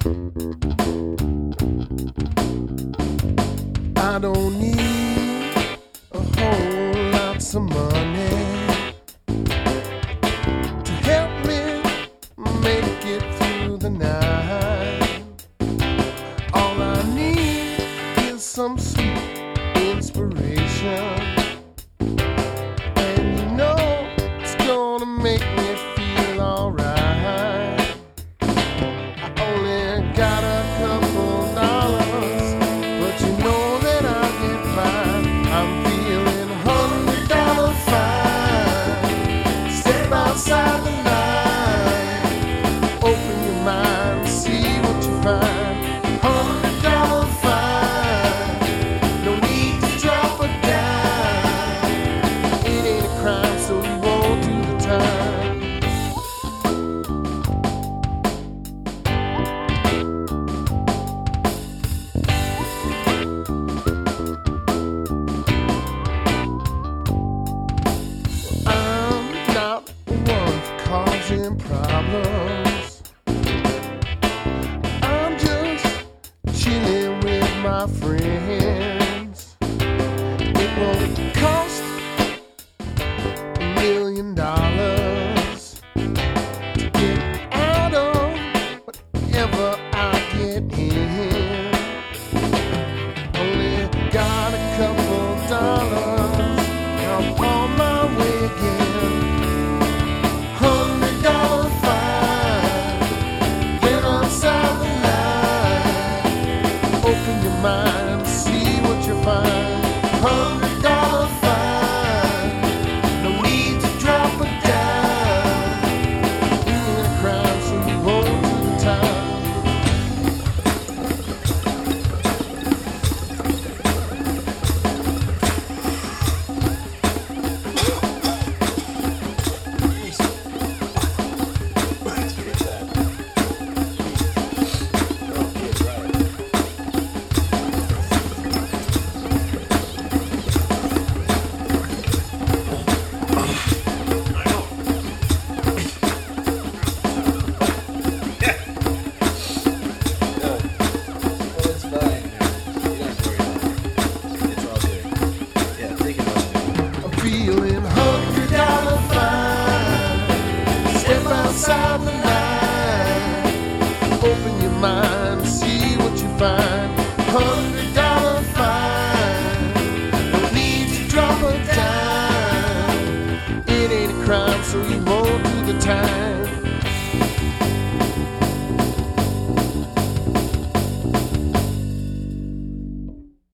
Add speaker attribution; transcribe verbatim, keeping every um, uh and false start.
Speaker 1: I don't need a whole lot of money to help me make it through the night. All I need is some sweet inspiration, and you know it's gonna make me feel alright. I only got a couple dollars, but you know that I'll get by. I'm feeling hundred dollar fine. Step outside the line, open your mind, see what you find. Hundred dollar fine, no need to drop a dime. It ain't a crime, so you won't do the time. I'm not one for causing problems. I'm just chilling with my friends. It won't cost a million dollars to get out of whatever I get in. Only got a couple dollars, I'm on my way again. Hundred dollar fine, get outside the line, open your mind, see what you find. Hundred dollar fine, no need to drop a dime. You ain't a crime, so you won't do the time. I'm feeling hundred dollar fine. Step outside the line, open your mind, see what you find. Hundred dollar fine, no need to drop a dime. It ain't a crime, so you won't do the time.